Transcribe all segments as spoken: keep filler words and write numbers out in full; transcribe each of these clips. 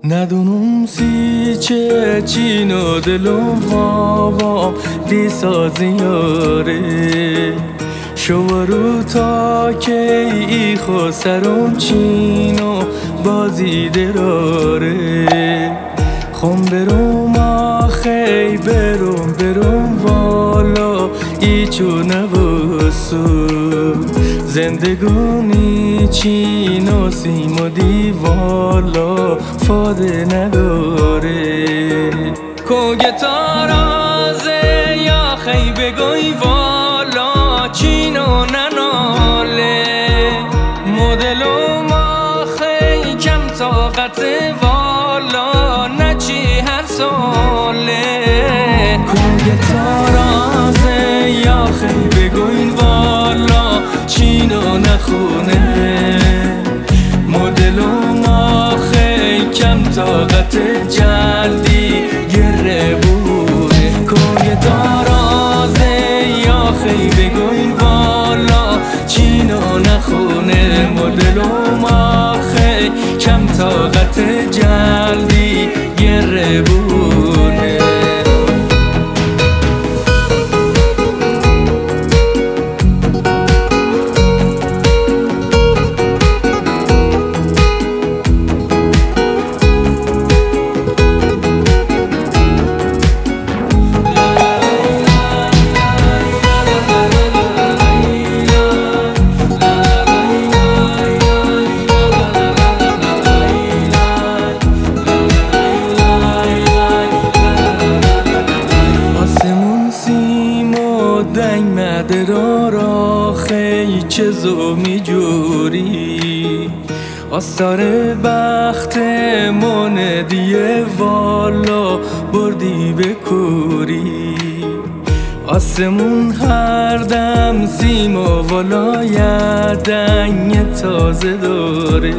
ندونم سی چه چینو دلم خوابم دیسا زیاره شورو تا که ای خو سرم چینو بازی دراره خم برم آخی برم برم والا ایچو نوسو زندگانی چینو سیمو دیوالا فاده نداره کوگه تارازه یا خی بگوی والا چینو نناله مدلو ما خی کم طاقت والا نچی هر ساله کوگه تارازه یا خی بگوی والا چینو نخونه مدلو ما خی کم طاقت جلدی گره بونه کوگه تارازه یا خی بگوی والا چینو نخونه مدلو ما خی کم طاقت جلدی گره بونه دنگ مدرا را خی چه زومی جوری آستار بخت من دیه والا بردی به کوری آسمون هر دم سیم و والا دنگ تازه داره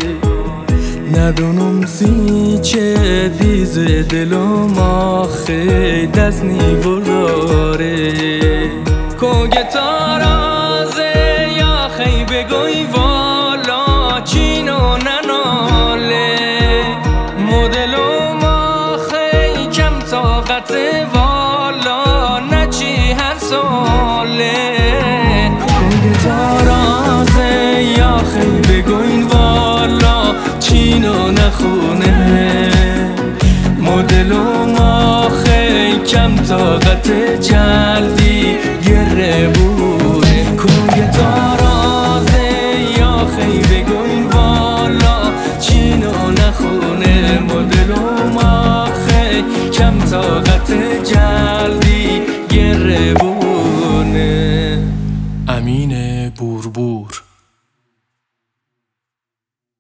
ندونم سی چه دیزه دلم آخه دست نیوراره کوگه تارازه یا خی بگوی والا چینو نناله مدلو ما خی کم طاقت والا نچی هر ساله کوگه تارازه یا خی بگوی والا چینو نخونه مدلو ما خی کم طاقت جلدی گره بونه کوگه تارازه یا خی بگوی والا چینو نخونه مدلو ما خی کم طاقت جلدی گره بونه. امین بوربور.